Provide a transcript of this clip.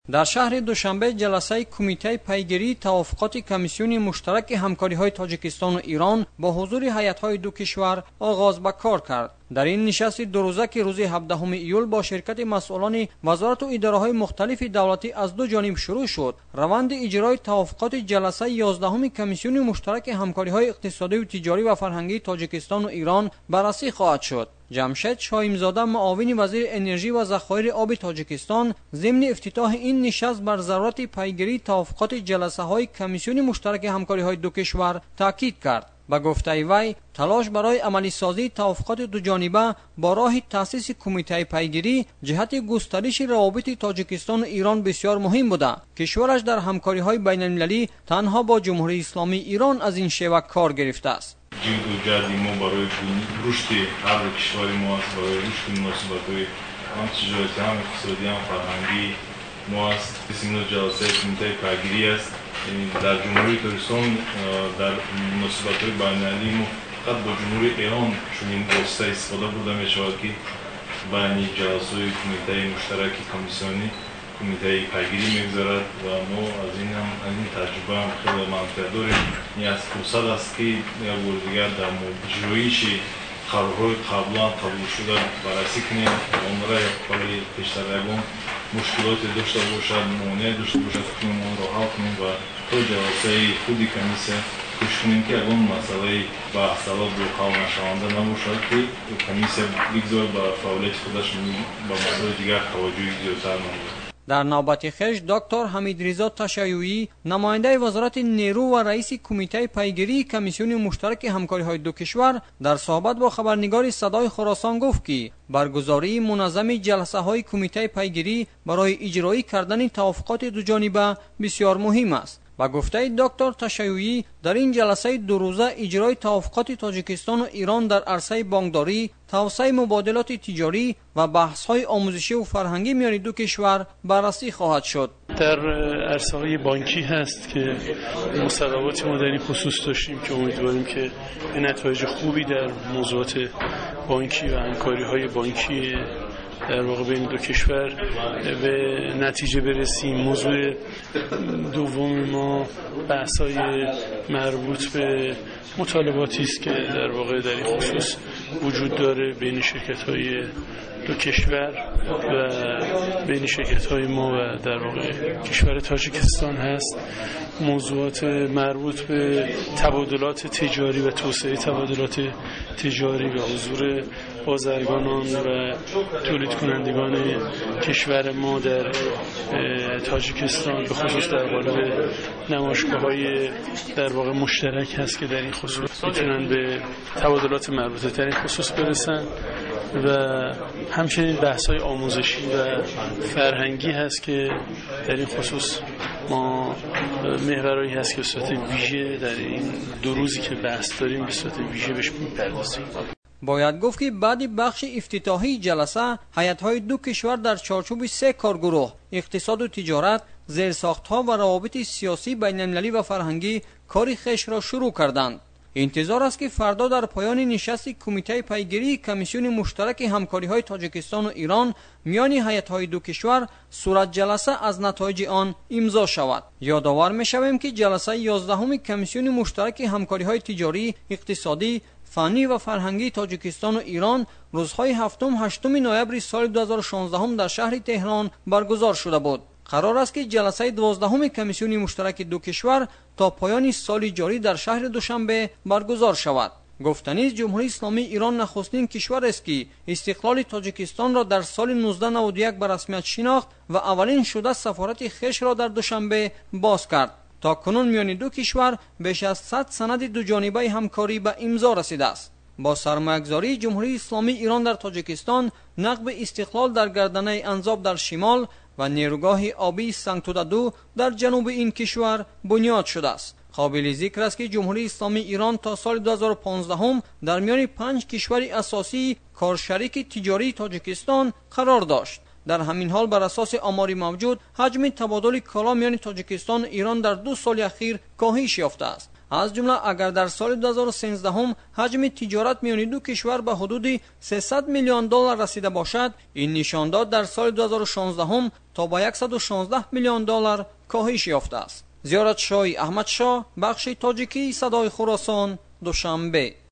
در شهر دوشنبه جلسه کمیته پیگیری توافقات کمیسیون مشترک همکاری‌های تاجیکستان و ایران با حضور هیئت‌های دو کشور آغاز به کار کرد. در این نشست دو روزه که روز 17 ایول با شرکت مسئولان وزارت و اداره‌های مختلف دولتی از دو جانب شروع شد، روند اجرای توافقات جلسه 11 کمیسیون مشترک همکاری‌های اقتصادی و تجاری و فرهنگی تاجیکستان و ایران بررسی خواهد شد. جمشید شاهیمزاده معاون وزیر انرژی و ذخایر آب تاجیکستان ضمن افتتاح این نشست بر ضرورت پیگیری توافقات جلسه‌های کمیسیون مشترک همکاری‌های دو کشور تاکید کرد. با گفته وی تلاش برای عملی سازی توافقات دو جانبه با راه تأسیس کمیته پیگیری جهت گسترش روابط تاجیکستان و ایران بسیار مهم بوده. کشورش در همکاری‌های بین‌المللی تنها با جمهوری اسلامی ایران از این شیوه کار گرفته است. جدی ما برای رشد هر کشوری ما است، برای رشد مناسبت‌های هم تجارتی هم اقتصادی هم فرهنگی ما است. اسم جلسه کمیته پیگیری است. در جمهوری تاجیکستان در مناسبت‌های بین‌المللی ما فقط با جمهوری ایران چنین واسطه استفاده بوده می‌شود که بین جلسه کمیته مشترک کمیسیونی کمیته پیگیری می‌گذارد و ما از این تجربه هم خیلی منفعت داریم. این از فرصت است که یک بار دیگر در جویش قرارهای قبلا قبول شده بررسی کنیم و آن را برای پیشتر روان مشکلات داشته باشد، مانع داشته باشد کنیم آن را حل کنیم و تا جلسه خودی کمیسیون کوشش کنیم که اون مسئله با اختلاف رو حل نشونده نباشد که کمیسیون بگذار به فعالیت خودش با مسائل دیگر توجهی زیادتر نماید. در نوبت خویش دکتر حمیدرضا تشیعی نماینده وزارت نیرو و رئیس کمیته پیگیری کمیسیون مشترک همکاری‌های دو کشور در صحبت با خبرنگار صدای خراسان گفت که برگزاری منظم جلسه‌های کمیته پیگیری برای اجرایی کردن توافقات دو جانبه بسیار مهم است. با گفته دکتر تشیعی در این جلسه دو روزه اجرای توافقات تاجیکستان و ایران در عرصه بانکداری، توسعه مبادلات تجاری و بحث‌های آموزشی و فرهنگی میان دو کشور بررسی خواهد شد. در عرصه‌های بانکی هست که مصوباتی ما در این خصوص داشتیم که امیدواریم که به نتایج خوبی در موضوعات بانکی و همکاری‌های بانکی در واقع بین دو کشور به نتیجه برسیم. موضوع دوم ما بحث‌های مربوط به مطالباتی است که در واقع در این خصوص وجود داره بین شرکت‌های دو کشور و بین شرکت‌های ما و در واقع کشور تاجیکستان هست. موضوعات مربوط به تبادلات تجاری و توسعه تبادلات تجاری و حضور بازرگانان و تولید کنندگان کشور ما در تاجیکستان به خصوص در قالب نمایشگاه‌های در واقع مشترک هست که در این خصوص میتونن به تبادلات مربوطه در این خصوص برسن و همچنین بحث‌های آموزشی و فرهنگی هست که در این خصوص ما محورایی هست که به صورت ویژه در این دو روزی که بحث داریم به صورت ویژه بهش می‌پردازیم. باید گفت که بعد بخش افتتاحی جلسه هیئت‌های دو کشور در چارچوب 3 کارگروه اقتصاد و تجارت، زیرساخت‌ها و روابط سیاسی بین‌المللی و فرهنگی کار خویش را شروع کردند. انتظار است که فردا در پایان نشست کمیته پیگیری کمیسیون مشترک همکاری‌های تاجیکستان و ایران میان هیئت‌های دو کشور صورت جلسه از نتایج آن امضا شود. یادآور می‌شویم که جلسه 11 کمیسیون مشترک همکاری‌های تجاری، اقتصادی، فنی و فرهنگی تاجیکستان و ایران روزهای 7-8 نوامبر سال 2016 در شهر تهران برگزار شده بود. قرار است که جلسه 12 کمیسیون مشترک دو کشور تا پایان سال جاری در شهر دوشنبه برگزار شود. گفتنی است جمهوری اسلامی ایران نخستین کشور است که استقلال تاجیکستان را در سال 1991 به رسمیت شناخت و اولین شده سفارت خویش را در دوشنبه باز کرد. تا کنون میان دو کشور بیش از 100 سند دو جانبه همکاری به امضا رسیده است. با سرمایه‌گذاری جمهوری اسلامی ایران در تاجیکستان، نقب استقلال در گردنه انزاب در شمال و نیروگاه آبی سنگتودادو در جنوب این کشور بنیاد شده است. قابل ذکر است که جمهوری اسلامی ایران تا سال 2015 در میان 5 کشور اساسی کارشریک تجاری تاجیکستان قرار داشت. در همین حال بر اساس آمار موجود حجم تبادل کالا میان تاجیکستان و ایران در 2 سال اخیر کاهش یافته است. از جمله اگر در سال 2013 حجم تجارت میان دو کشور به حدود 300 میلیون دلار رسیده باشد، این نشان داد در سال 2016 تا به 116 میلیون دلار کاهش یافته است. زیارت شاه احمد شاه، بخش تاجیکی صدای خراسان، دوشنبه.